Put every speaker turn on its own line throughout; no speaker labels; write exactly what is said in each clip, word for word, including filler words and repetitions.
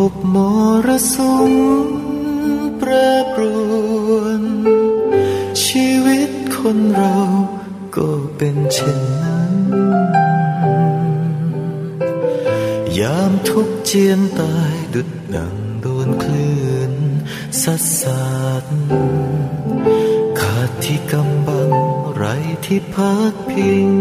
บมรสุมแปรปรวนชีวิตคนเราก็เป็นเช่นนั้นยามทุกข์เจียนตายดุจดังโดนคลื่นซัดสาดขาดที่กำบังไร้ที่พักพิง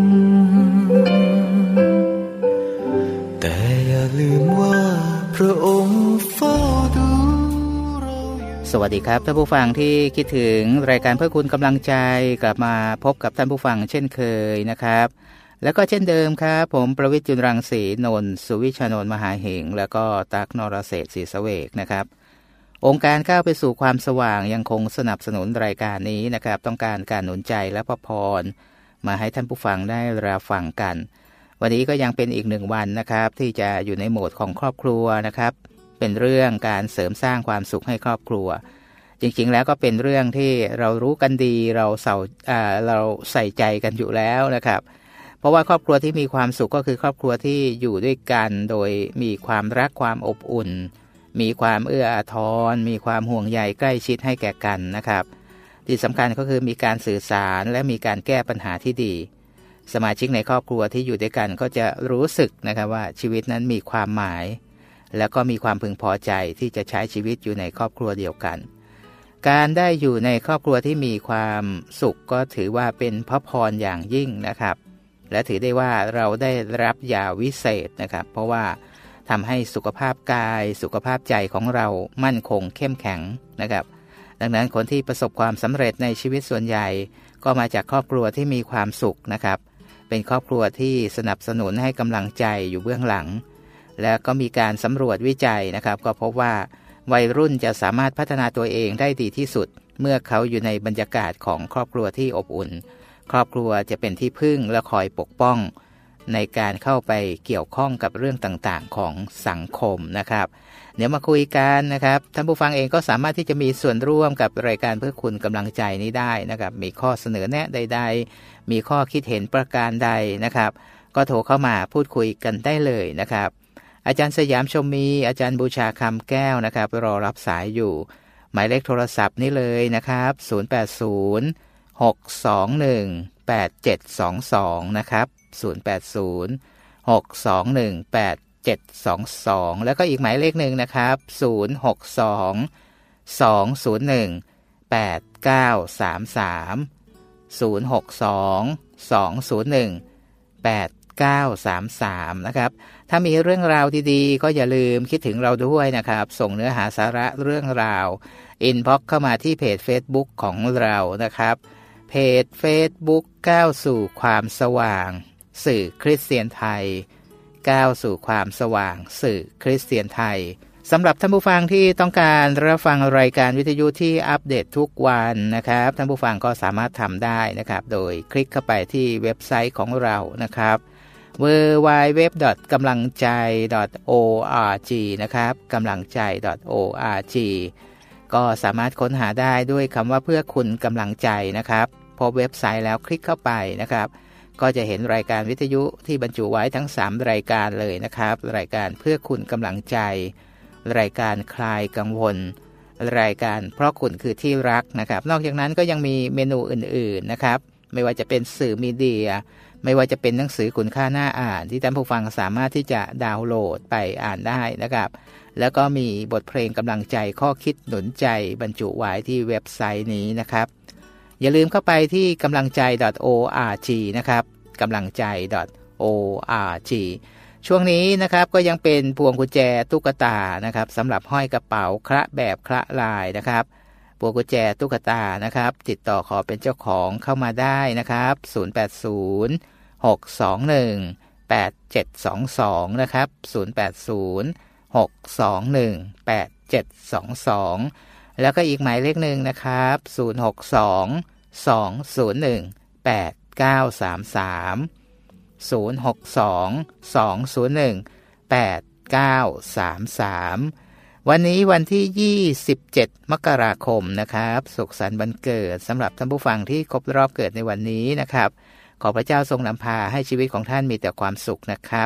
แต่อย่าลืมว่าพระองค์เฝ้าดูเราอยู่สวัสดีครับท่านผู้ฟังที่คิดถึงรายการเพื่อคุณกำลังใจกลับมาพบกับท่านผู้ฟังเช่นเคยนะครับแล้วก็เช่นเดิมครับผมประวิตร จุลรังสีนนท์สุวิชานนท์มหาเหงแล้วก็ตั๊กนรเศรษฐ์ศรีสเวกนะครับองค์การก้าวไปสู่ความสว่างยังคงสนับสนุนรายการนี้นะครับต้องการการหนุนใจและพระพรมาให้ท่านผู้ฟังได้รับฟังกันวันนี้ก็ยังเป็นอีกหนึ่งวันนะครับที่จะอยู่ในโหมดของครอบครัวนะครับเป็นเรื่องการเสริมสร้างความสุขให้ครอบครัวจริงๆแล้วก็เป็นเรื่องที่เรารู้กันดีเราเสาอ่าเราใส่ใจกันอยู่แล้วนะครับเพราะว่าครอบครัวที่มีความสุขก็คือครอบครัวที่อยู่ด้วยกันโดยมีความรักความอบอุ่นมีความเอื้ออาทรมีความห่วงใยใกล้ชิดให้แก่กันนะครับที่สำคัญก็คือมีการสื่อสารและมีการแก้ปัญหาที่ดีสมาชิกในครอบครัวที่อยู่ด้วยกันก็จะรู้สึกนะครับว่าชีวิตนั้นมีความหมายแล้วก็มีความพึงพอใจที่จะใช้ชีวิตอยู่ในครอบครัวเดียวกันการได้อยู่ในครอบครัวที่มีความสุขก็ถือว่าเป็นพระพรอย่างยิ่งนะครับและถือได้ว่าเราได้รับยาวิเศษนะครับเพราะว่าทำให้สุขภาพกายสุขภาพใจของเรามั่นคงเข้มแข็งนะครับดังนั้นคนที่ประสบความสำเร็จในชีวิตส่วนใหญ่ก็มาจากครอบครัวที่มีความสุขนะครับเป็นครอบครัวที่สนับสนุนให้กำลังใจอยู่เบื้องหลังและก็มีการสำรวจวิจัยนะครับก็พบว่าวัยรุ่นจะสามารถพัฒนาตัวเองได้ดีที่สุดเมื่อเขาอยู่ในบรรยากาศของครอบครัวที่อบอุ่นครอบครัวจะเป็นที่พึ่งและคอยปกป้องในการเข้าไปเกี่ยวข้องกับเรื่องต่างๆของสังคมนะครับเดี๋ยวมาคุยกันนะครับท่านผู้ฟังเองก็สามารถที่จะมีส่วนร่วมกับรายการเพื่อคุณกำลังใจนี้ได้นะครับมีข้อเสนอแนะใดๆมีข้อคิดเห็นประการใดนะครับก็โทรเข้ามาพูดคุยกันได้เลยนะครับอาจารย์สยามชมมีอาจารย์บูชาคำแก้วนะครับรอรับสายอยู่หมายเลขโทรศัพท์นี่เลยนะครับศูนย์ แปด ศูนย์ หก สอง หนึ่ง แปด เจ็ด สอง สองนะครับศูนย์ แปด ศูนย์ หก สอง หนึ่ง แปด เจ็ด สอง สองแล้วก็อีกหมายเลขหนึ่งนะครับศูนย์ หก สอง สอง ศูนย์ หนึ่ง แปด เก้า สาม สามศูนย์ หก สอง สอง ศูนย์ หนึ่ง แปด เก้า สาม สามนะครับถ้ามีเรื่องราวดีๆก็อย่าลืมคิดถึงเราด้วยนะครับส่งเนื้อหาสาระเรื่องราวอินบ็อกซ์เข้ามาที่เพจ Facebook ของเรานะครับเพจ Facebook ก้าวสู่ความสว่างสื่อคริสเตียนไทยก้าวสู่ความสว่างสื่อคริสเตียนไทยสำหรับท่านผู้ฟังที่ต้องการรับฟังรายการวิทยุที่อัปเดตทุกวันนะครับท่านผู้ฟังก็สามารถทำได้นะครับโดยคลิกเข้าไปที่เว็บไซต์ของเรานะครับ ดับเบิลยู ดับเบิลยู ดับเบิลยู ดอท กำลังใจ ดอท โอ อาร์ จี นะครับกำลังใจ ดอท โอ อาร์ จี ก็สามารถค้นหาได้ด้วยคำว่าเพื่อคุณกำลังใจนะครับพอเว็บไซต์แล้วคลิกเข้าไปนะครับก็จะเห็นรายการวิทยุที่บรรจุไว้ทั้งสามรายการเลยนะครับรายการเพื่อคุณกำลังใจรายการคลายกังวลรายการเพราะคุณคือที่รักนะครับนอกจากนั้นก็ยังมีเมนูอื่นๆนะครับไม่ว่าจะเป็นสื่อมีเดียไม่ว่าจะเป็นหนังสือคุณค่าน่าอ่านที่ท่านผู้ฟังสามารถที่จะดาวน์โหลดไปอ่านได้นะครับแล้วก็มีบทเพลงกำลังใจข้อคิดหนุนใจบรรจุไว้ที่เว็บไซต์นี้นะครับอย่าลืมเข้าไปที่กำลังใจ ดอท โอ อาร์ จี นะครับกำลังใจ ดอท โอ อาร์ จี ช่วงนี้นะครับก็ยังเป็นพวงกุญแจตุ๊กตานะครับสำหรับห้อยกระเป๋าคละแบบคละลายนะครับพวงกุญแจตุ๊กตานะครับติดต่อขอเป็นเจ้าของเข้ามาได้นะครับศูนย์ แปด ศูนย์ หก สอง หนึ่ง แปด เจ็ด สอง สองนะครับศูนย์ แปด ศูนย์ หก สอง หนึ่ง แปด เจ็ด สอง สองแล้วก็อีกหมายเลขหนึ่งนะครับศูนย์ หก สอง สอง ศูนย์ หนึ่ง แปด เก้า สาม สามศูนย์ หก สอง สอง ศูนย์ หนึ่ง แปด เก้า สาม สามวันนี้วันที่ยี่สิบเจ็ดมกราคมนะครับสุขสันต์วันเกิดสำหรับท่านผู้ฟังที่ครบรอบเกิดในวันนี้นะครับขอพระเจ้าทรงนำพาให้ชีวิตของท่านมีแต่ความสุขนะครับ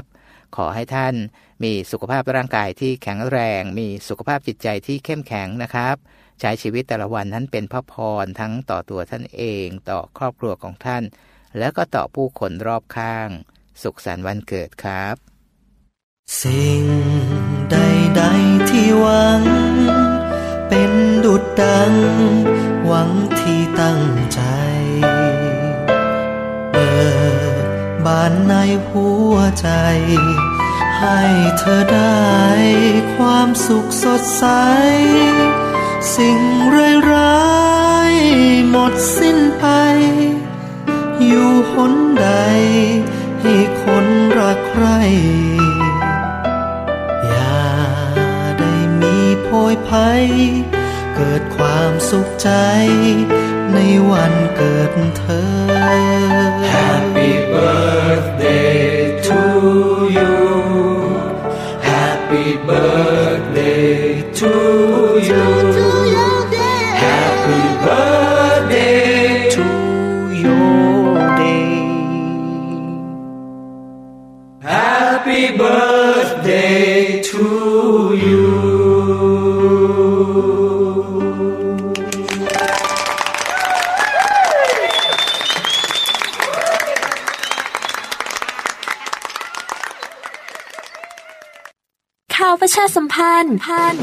ขอให้ท่านมีสุขภาพร่างกายที่แข็งแรงมีสุขภาพจิตใจที่เข้มแข็งนะครับใช้ชีวิตแต่ละวันนั้นเป็นพระพรทั้งต่อตัวท่านเองต่อครอบครัวของท่านและก็ต่อผู้คนรอบข้างสุขสันต์วันเกิดครับ
สิ่งใดๆที่หวังเป็นดุจดังหวังที่ตั้งใจเปิดบานในหัวใจให้เธอได้ความสุขสดใสสิ่งร้ายๆหมดสิ้นไปอยู่หนใดให้คนรักใครอย่าได้มีโพยภัยเกิดความสุขใจในวันเกิดเธอ
Happy birthday to you Happy birthday to you Happy birthday to
your day
Happy birthday to you
ข่าวประชาสัมพันธ์พัน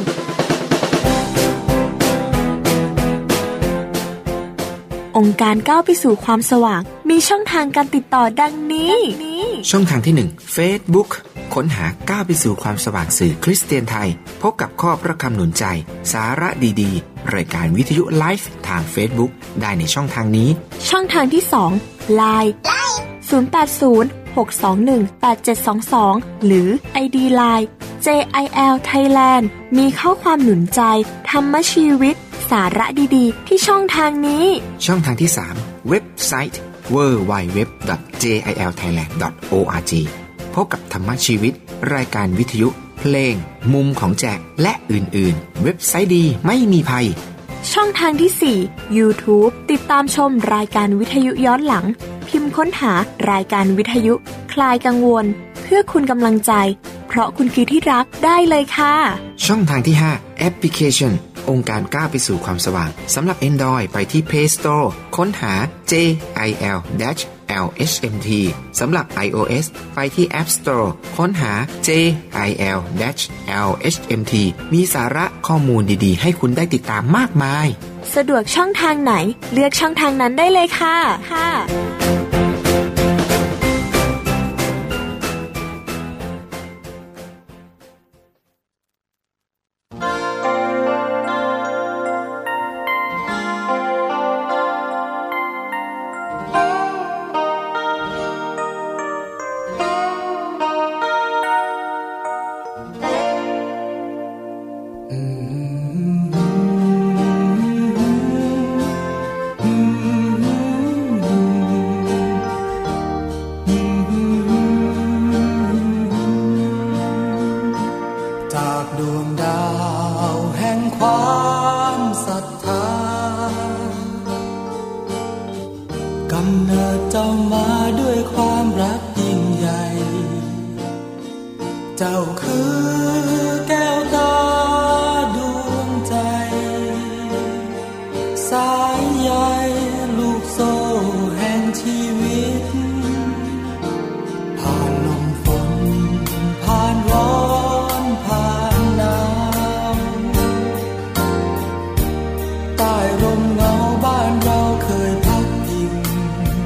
องค์การก้าวไปสู่ความสว่างมีช่องทางการติดต่อดังนี้
ช่องทางที่หนึ่ง Facebook ค้นหาก้าวไปสู่ความสว่างสื่อคริสเตียนไทยพบกับข้อพระคำหนุนใจสาระดีๆรายการวิทยุไลฟ์ทาง Facebook ได้ในช่องทางนี้
ช่องทางที่สอง ไลน์ ศูนย์ แปด ศูนย์ หก สอง หนึ่ง แปด เจ็ด สอง สอง หรือ ไอ ดี ไลน์ เจ ไอ แอล Thailand มีข้อความหนุนใจธรรมชีวิตสาระดีๆที่ช่องทางนี้
ช่องทางที่สามเว็บไซต์ ดับเบิลยู ดับเบิลยู ดับเบิลยู ดอท เจ ไอ แอล ไทยแลนด์ ดอท โอ อาร์ จี พบกับธรรมชีวิตรายการวิทยุเพลงมุมของแจกและอื่นๆเว็บไซต์ดีไม่มีภัย
ช่องทางที่สี่ YouTube ติดตามชมรายการวิทยุย้อนหลังพิมพ์ค้นหารายการวิทยุคลายกังวลเพื่อคุณกำลังใจเพราะคุณคือที่รักได้เลยค่ะ
ช่องทางที่ห้าแอปพลิเคชันองค์การก้าวไปสู่ความสว่างสำหรับ Android ไปที่ Play Store ค้นหา เจ ไอ แอล แอล เอช เอ็ม ที สำหรับ iOS ไปที่ App Store ค้นหา เจ ไอ แอล แอล เอช เอ็ม ที มีสาระข้อมูลดีๆให้คุณได้ติดตามมากมาย
สะดวกช่องทางไหนเลือกช่องทางนั้นได้เลยค่ะค่ะ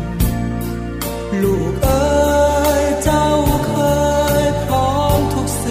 ลูกเอ๋ยเจ้าเคยพร้อมทุกสิ่ง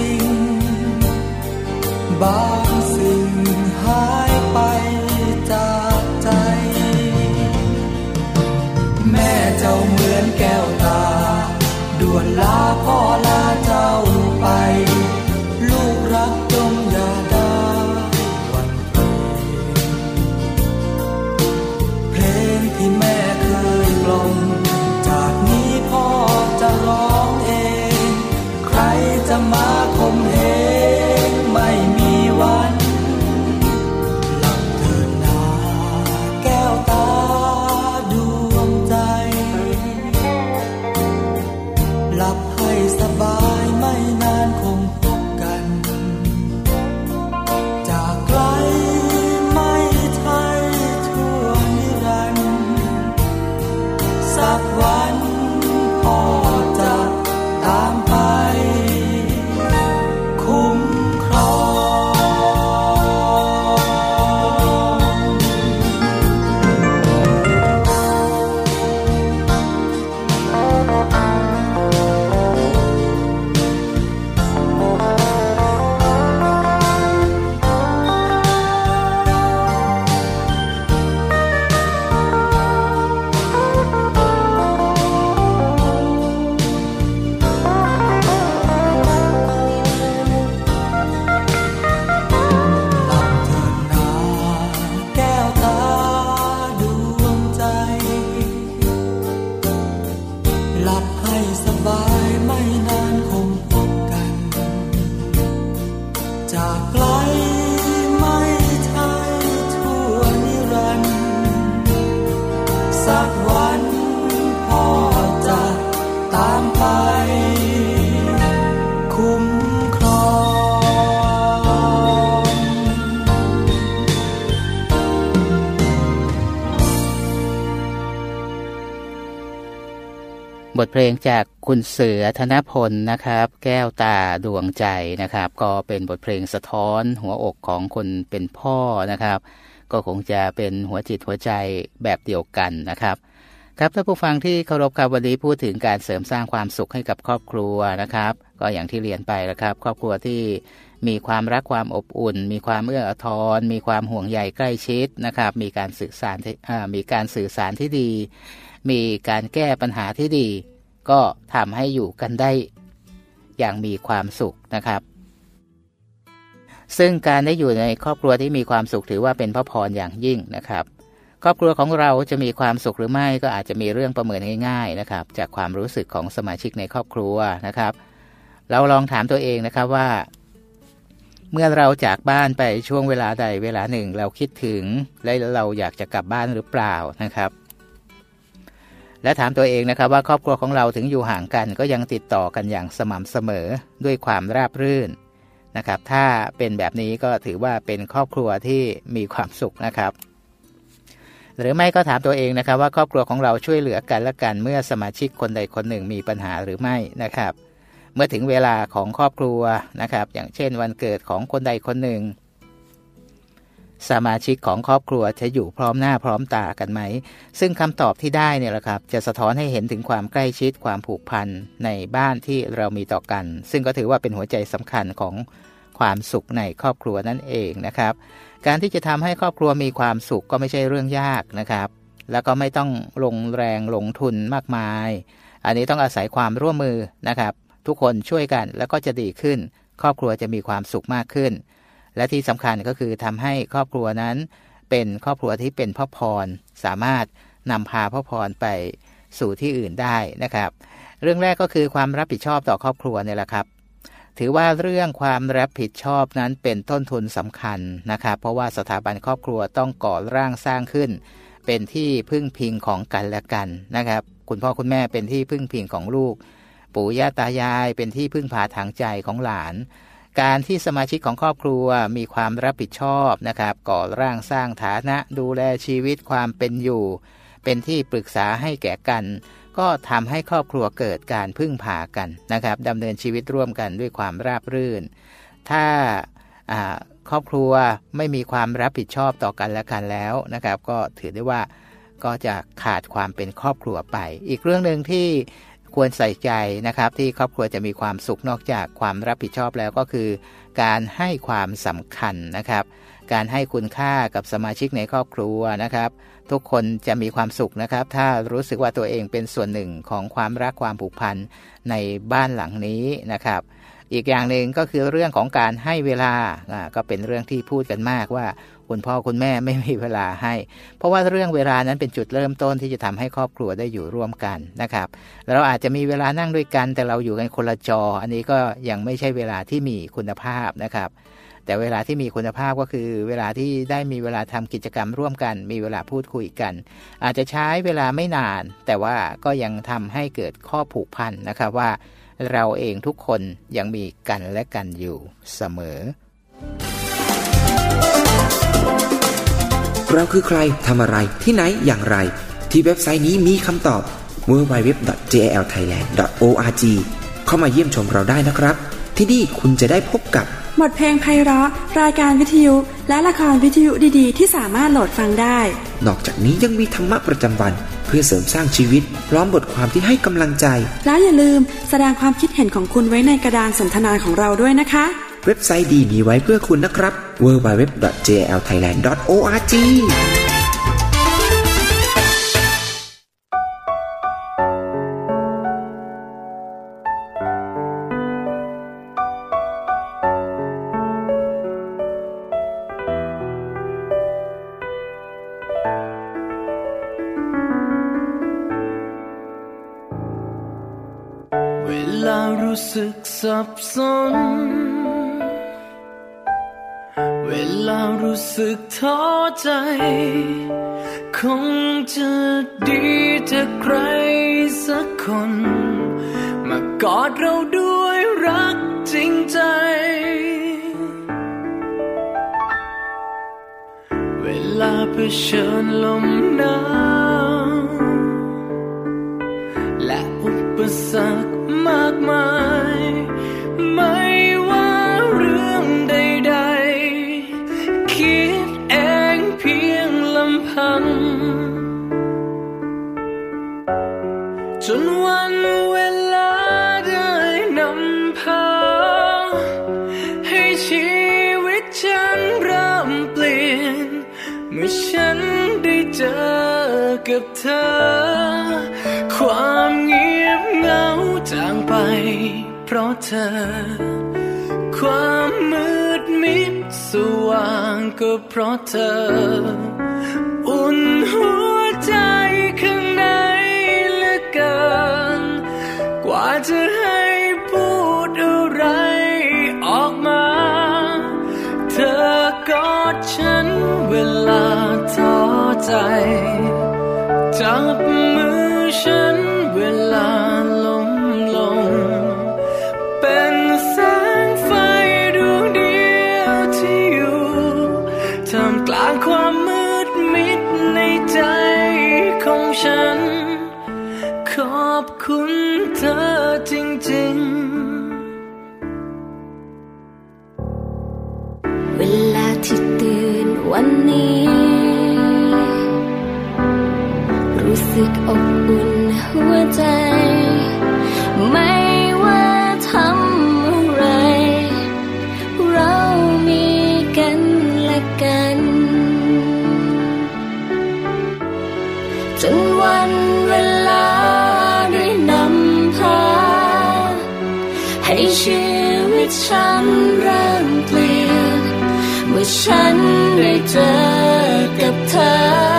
บทเพลงจากคุณเสือธนพลนะครับแก้วตาดวงใจนะครับก็เป็นบทเพลงสะท้อนหัวอกของคนเป็นพ่อนะครับก็คงจะเป็นหัวจิตหัวใจแบบเดียวกันนะครับครับท่านผู้ฟังที่เคารพครับวันนี้พูดถึงการเสริมสร้างความสุขให้กับครอบครัวนะครับก็อย่างที่เรียนไปแล้วครับครอบครัวที่มีความรักความอบอุ่นมีความเอื้ออาทรมีความห่วงใยใกล้ชิดนะครับมีการสื่อสารมีการสื่อสารที่ดีมีการแก้ปัญหาที่ดีก็ทำให้อยู่กันได้อย่างมีความสุขนะครับซึ่งการได้อยู่ในครอบครัวที่มีความสุขถือว่าเป็นพระพรอย่างยิ่งนะครับครอบครัวของเราจะมีความสุขหรือไม่ก็อาจจะมีเรื่องประเมินง่ายๆนะครับจากความรู้สึกของสมาชิกในครอบครัวนะครับเราลองถามตัวเองนะครับว่าเมื่อเราจากบ้านไปช่วงเวลาใดเวลาหนึ่งเราคิดถึงและเราอยากจะกลับบ้านหรือเปล่านะครับและถามตัวเองนะครับว่าครอบครัวของเราถึงอยู่ห่างกันก็ยังติดต่อกันอย่างสม่ำเสมอด้วยความราบรื่นนะครับถ้าเป็นแบบนี้ก็ถือว่าเป็นครอบครัวที่มีความสุขนะครับหรือไม่ก็ถามตัวเองนะครับว่าครอบครัวของเราช่วยเหลือกันและกันเมื่อสมาชิกคนใดคนหนึ่งมีปัญหาหรือไม่นะครับเมื่อถึงเวลาของครอบครัวนะครับอย่างเช่นวันเกิดของคนใดคนหนึ่งสมาชิกของครอบครัวจะอยู่พร้อมหน้าพร้อมตากันไหมซึ่งคำตอบที่ได้เนี่ยแหละครับจะสะท้อนให้เห็นถึงความใกล้ชิดความผูกพันในบ้านที่เรามีต่อกันซึ่งก็ถือว่าเป็นหัวใจสำคัญของความสุขในครอบครัวนั่นเองนะครับการที่จะทำให้ครอบครัวมีความสุขก็ไม่ใช่เรื่องยากนะครับแล้วก็ไม่ต้องลงแรงลงทุนมากมายอันนี้ต้องอาศัยความร่วมมือนะครับทุกคนช่วยกันแล้วก็จะดีขึ้นครอบครัวจะมีความสุขมากขึ้นและที่สำคัญก็คือทำให้ครอบครัวนั้นเป็นครอบครัวที่เป็นพระพรสามารถนำพาพระพรไปสู่ที่อื่นได้นะครับเรื่องแรกก็คือความรับผิดชอบต่อครอบครัวเนี่ยแหละครับถือว่าเรื่องความรับผิดชอบนั้นเป็นต้นทุนสำคัญนะครับเพราะว่าสถาบันครอบครัวต้องก่อร่างสร้างขึ้นเป็นที่พึ่งพิงของกันและกันนะครับคุณพ่อคุณแม่เป็นที่พึ่งพิงของลูกปู่ย่าตายายเป็นที่พึ่งพาทางใจของหลานการที่สมาชิกของครอบครัวมีความรับผิดชอบนะครับก่อร่างสร้างฐานะดูแลชีวิตความเป็นอยู่เป็นที่ปรึกษาให้แก่กันก็ทำให้ครอบครัวเกิดการพึ่งพากันนะครับดำเนินชีวิตร่วมกันด้วยความราบรื่นถ้าครอบครัวไม่มีความรับผิดชอบต่อกันและกันแล้วนะครับก็ถือได้ว่าก็จะขาดความเป็นครอบครัวไปอีกเรื่องนึงที่ควรใส่ใจนะครับที่ครอบครัวจะมีความสุขนอกจากความรับผิดชอบแล้วก็คือการให้ความสำคัญนะครับการให้คุณค่ากับสมาชิกในครอบครัวนะครับทุกคนจะมีความสุขนะครับถ้ารู้สึกว่าตัวเองเป็นส่วนหนึ่งของความรักความผูกพันในบ้านหลังนี้นะครับอีกอย่างหนึ่งก็คือเรื่องของการให้เวลาก็เป็นเรื่องที่พูดกันมากว่าคุณพ่อคุณแม่ไม่มีเวลาให้เพราะว่าเรื่องเวลานั้นเป็นจุดเริ่มต้นที่จะทำให้ครอบครัวได้อยู่ร่วมกันนะครับเราอาจจะมีเวลานั่งด้วยกันแต่เราอยู่กันคนละจออันนี้ก็ยังไม่ใช่เวลาที่มีคุณภาพนะครับแต่เวลาที่มีคุณภาพก็คือเวลาที่ได้มีเวลาทำกิจกรรมร่วมกันมีเวลาพูดคุยกันอาจจะใช้เวลาไม่นานแต่ว่าก็ยังทำให้เกิดข้อผูกพันนะครับว่าเราเองทุกคนยังมีกันและกันอยู่เสมอ
เราคือใครทำอะไรที่ไหนอย่างไรที่เว็บไซต์นี้มีคำตอบ ดับเบิลยู ดับเบิลยู ดับเบิลยู ดอท เจ แอล ไทยแลนด์ ดอท โอ อาร์ จี เข้ามาเยี่ยมชมเราได้นะครับที่นี่คุณจะได้พบกับบ
ทเพลงไพเราะรายการวิทยุและละครวิทยุดีๆที่สามารถโหลดฟังได้
นอกจากนี้ยังมีธรรมะประจำวันเพื่อเสริมสร้างชีวิตพร้อมบทความที่ให้กำลังใจ
แล้วอย่าลืมแสดงความคิดเห็นของคุณไว้ในกระดานสนทนาของเราด้วยนะคะ
เว็บไซต์ดีมีไว้เพื่อคุณนะครับ ดับเบิลยู ดับเบิลยู ดับเบิลยู ดอท เจ แอล ไทยแลนด์ ดอท โอ อาร์ จี
รู้สึกสับสนเวลารู้สึกท้อใจคงจะดีถ้าใครสักคนมากอดเราด้วยรักจริงใจเวลาเผชิญลมหนาวและอุปสรรคมากมายไม่ว่าเรื่องใดๆคิดเองเพียงลำพังจนวันเวลาได้นำพาให้ชีวิตฉันเริ่มเปลี่ยนเมื่อฉันได้เจอกับเธอความเงียบเหงาจางไปเพราะเธอความมืดมิดสว่างก็เพราะเธออุ่นหัวใจข้างในเหลือเกินกว่าจะให้พูดอะไรออกมาเธอกอดฉันเวลาท้อใจจับมือฉันเวลาล้มลงเป็นแสงไฟดวงเดียวที่อยู่ท่ามกลางความมืดมิดในใจของฉันขอบคุณเธอจริงๆเวลาที่ตื่นวันนี้รู้สึกอบอุ่นหัวใจไม่ว่าทำอะไรเรามีกันและกันจนวันเวลาได้นำพาให้ชีวิตฉันเริ่มเปลี่ยนเมื่อฉันได้เจอกับเธอ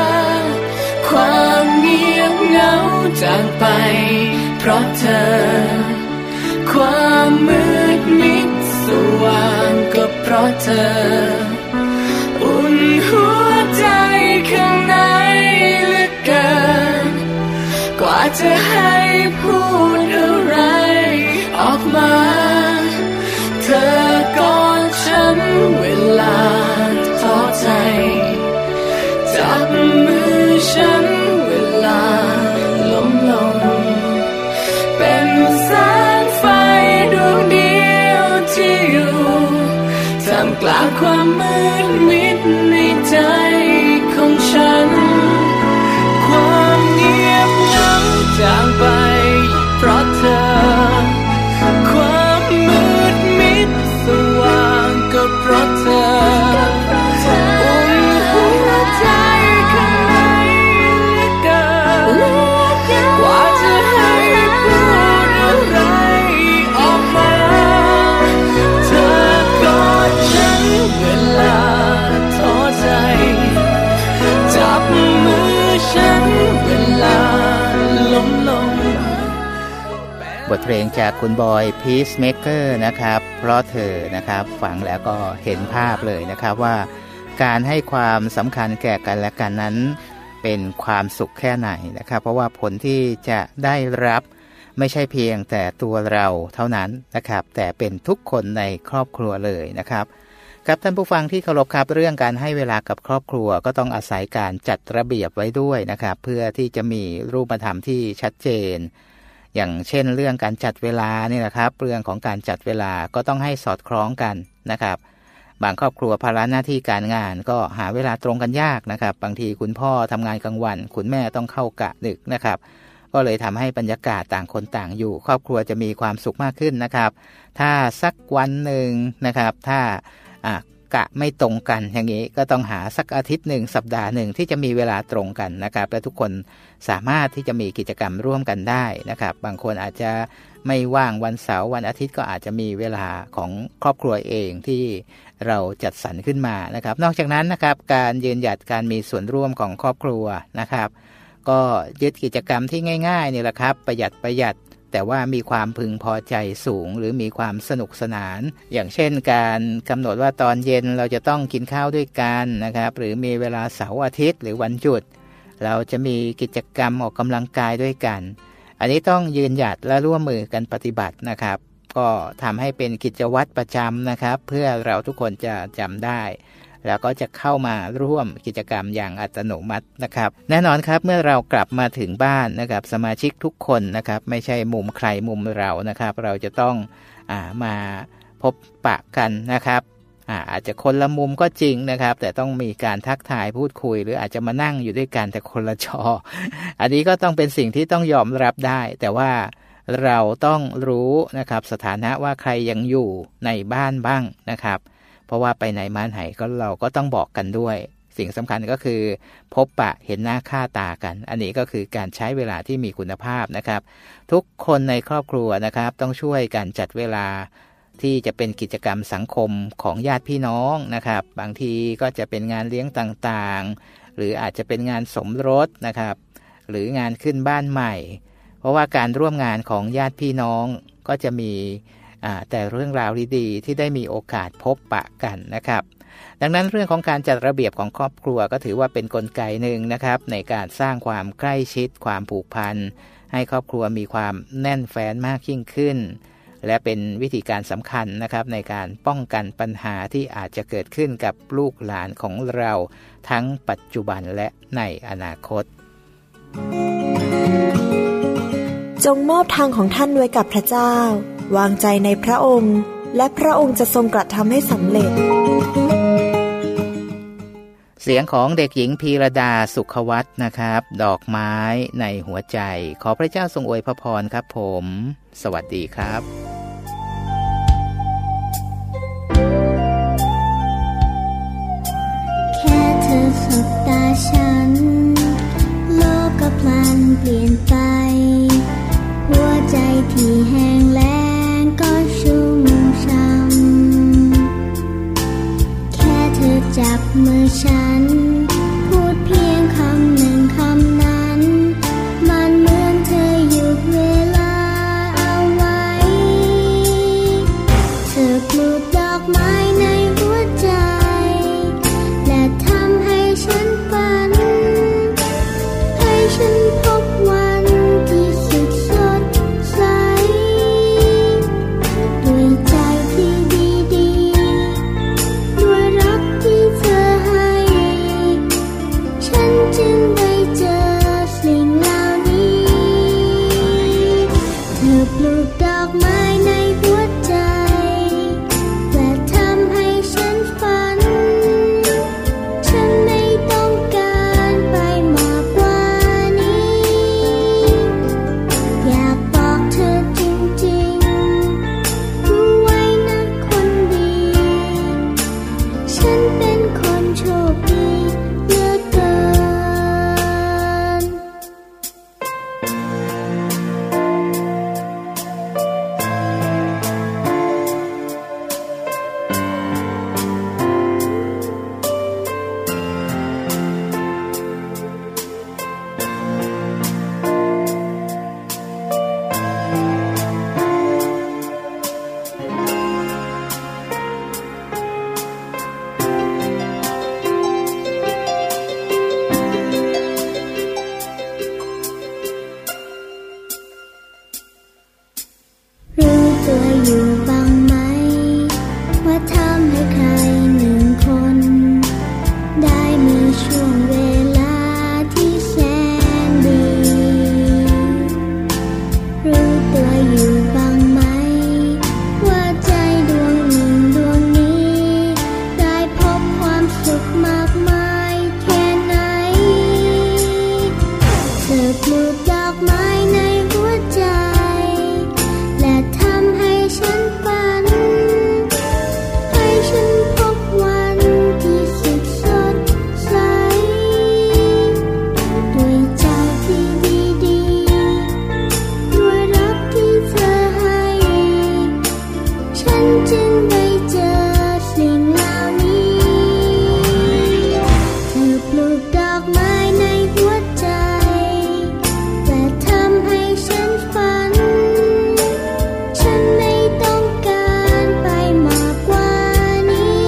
ความเงียบเหงาจางไปเพราะเธอความมืดมิดสว่างก็เพราะเธออุ่นหัวใจข้างในเหลือเกินกว่าจะให้พูดอะไรออกมาเธอกอดฉันเวลาท้อใจจับมือฉันเวลาล้มลงเป็นแสงไฟดวงเดียวที่อยู่ท่ามกลางความมืดมิดในใจของฉันความเงียบเหงาจางไปเพราะเธอความมืดมิดสว่างก็เพราะเธออุ่นหัวใจข้างในเหลือเกินกว่าจะให้พูดอะไรออกมาเธอกอดฉันเวลาท้อใจจับมือฉันเวลาล้มลง
บทเพลงจากคุณบอยพีซเมเกอร์นะครับเพราะเธอนะครับฟังแล้วก็เห็นภาพเลยนะครับว่าการให้ความสำคัญแก่กันและกันนั้นเป็นความสุขแค่ไหนนะครับเพราะว่าผลที่จะได้รับไม่ใช่เพียงแต่ตัวเราเท่านั้นนะครับแต่เป็นทุกคนในครอบครัวเลยนะครับครับท่านผู้ฟังที่เคารพครับเรื่องการให้เวลากับครอบครัวก็ต้องอาศัยการจัดระเบียบไว้ด้วยนะครับเพื่อที่จะมีรูปธรรมที่ชัดเจนอย่างเช่นเรื่องการจัดเวลานี่นะครับเรื่องของการจัดเวลาก็ต้องให้สอดคล้องกันนะครับบางครอบครัวภาระหน้าที่การงานก็หาเวลาตรงกันยากนะครับบางทีคุณพ่อทำงานกลางวันคุณแม่ต้องเข้ากะดึกนะครับก็เลยทำให้บรรยากาศต่างคนต่างอยู่ครอบครัวจะมีความสุขมากขึ้นนะครับถ้าสักวันหนึ่งนะครับถ้าอ่ะกะไม่ตรงกันอย่างนี้ก็ต้องหาสักอาทิตย์หนึ่งสัปดาห์หนึ่งที่จะมีเวลาตรงกันนะครับและทุกคนสามารถที่จะมีกิจกรรมร่วมกันได้นะครับบางคนอาจจะไม่ว่างวันเสาร์วันอาทิตย์ก็อาจจะมีเวลาของครอบครัวเองที่เราจัดสรรขึ้นมานะครับนอกจากนั้นนะครับการยืนหยัดการมีส่วนร่วมของครอบครัวนะครับก็ยึดกิจกรรมที่ง่ายๆนี่แหละครับประหยัดประหยัดแต่ว่ามีความพึงพอใจสูงหรือมีความสนุกสนานอย่างเช่นการกำหนดว่าตอนเย็นเราจะต้องกินข้าวด้วยกันนะครับหรือมีเวลาเสาร์อาทิตย์หรือวันหยุดเราจะมีกิจกรรมออกกำลังกายด้วยกันอันนี้ต้องยืนหยัดและร่วมมือกันปฏิบัตินะครับก็ทำให้เป็นกิจวัตรประจำนะครับเพื่อเราทุกคนจะจำได้แล้วก็จะเข้ามาร่วมกิจกรรมอย่างอัตโนมัตินะครับแน่นอนครับเมื่อเรากลับมาถึงบ้านนะครับสมาชิกทุกคนนะครับไม่ใช่มุมใครมุมเรานะครับเราจะต้องอ่ามาพบปะกันนะครับอ่าอาจจะคนละมุมก็จริงนะครับแต่ต้องมีการทักทายพูดคุยหรืออาจจะมานั่งอยู่ด้วยกันแต่คนละจอ อันนี้ก็ต้องเป็นสิ่งที่ต้องยอมรับได้แต่ว่าเราต้องรู้นะครับสถานะว่าใครยังอยู่ในบ้านบ้างนะครับเพราะว่าไปไหนมาไหนก็เราก็ต้องบอกกันด้วยสิ่งสำคัญก็คือพบปะเห็นหน้าค่าตากันอันนี้ก็คือการใช้เวลาที่มีคุณภาพนะครับทุกคนในครอบครัวนะครับต้องช่วยกันจัดเวลาที่จะเป็นกิจกรรมสังคมของญาติพี่น้องนะครับบางทีก็จะเป็นงานเลี้ยงต่างๆหรืออาจจะเป็นงานสมรสนะครับหรืองานขึ้นบ้านใหม่เพราะว่าการร่วมงานของญาติพี่น้องก็จะมีแต่เรื่องราวดีๆที่ได้มีโอกาสพบปะกันนะครับดังนั้นเรื่องของการจัดระเบียบของครอบครัวก็ถือว่าเป็นกลไกหนึ่งนะครับในการสร้างความใกล้ชิดความผูกพันให้ครอบครัวมีความแน่นแฟ้นมากยิ่งขึ้นและเป็นวิธีการสำคัญนะครับในการป้องกันปัญหาที่อาจจะเกิดขึ้นกับลูกหลานของเราทั้งปัจจุบันและในอนาคต
จงมอบทางของท่านไว้กับพระเจ้าวางใจในพระองค์และพระองค์จะทรงกระทำให้สำเร็จ
เสียงของเด็กหญิงพีรดาสุขวัฒน์นะครับดอกไม้ในหัวใจขอพระเจ้าทรงอวยพรครับผมสวัสดีครับ
แค่เธอสบตาฉันโลกก็พลันเปลี่ยนไปหัวใจที่แห้งแล้งก็ชุ่มช่ำแค่เธอจับมือฉันพูดเพียงคำหนึ่งคำนั้นมันเหมือนเธอหยุดเวลาเอาไว้เธอปลูกดอกไม้ในหัวใจและทำให้ฉันฝันให้ฉันพบวันที่สุดสดใสด้วยใจที่ดีๆด้วยรักที่เธอให้ฉันจึงได้เจอสิ่งเหล่านี้เธอปลูกดอกไม้ในหัวใจและทำให้ฉันฝันฉันไม่ต้องการไปมากกว่านี้อยากบอกเธอจริงๆรู้ไว้นะคนดีฉันเป็นคนโชคดีเหลือเกินรู้ตัวอยู่บ้างไหมว่าทำให้ใครหนึ่งคนได้มีช่วงเวลาที่แสนดีรู้ตัวอยู่บ้างไหมว่าใจดวงหนึ่งดวงนี้ได้พบความสุขมากมายแค่ไหนเธอปลูกดอกไม้ในหัวใจและทำให้ฉันฝันให้ฉันพบวันที่สุดสดใสด้วยใจที่ดีๆด้วยรักที่เธอให้ฉันจึงได้เจอสิ่งเหล่านี้เธอปลูกดอกไม้ในหัวใจและทำให้ฉันฝันฉันไม่ต้องการไปมากกว่านี้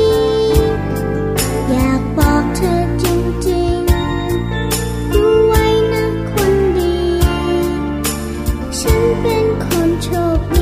อยากบอกเธอจริงๆรู้ไว้นะคนดีฉันเป็นคนโชค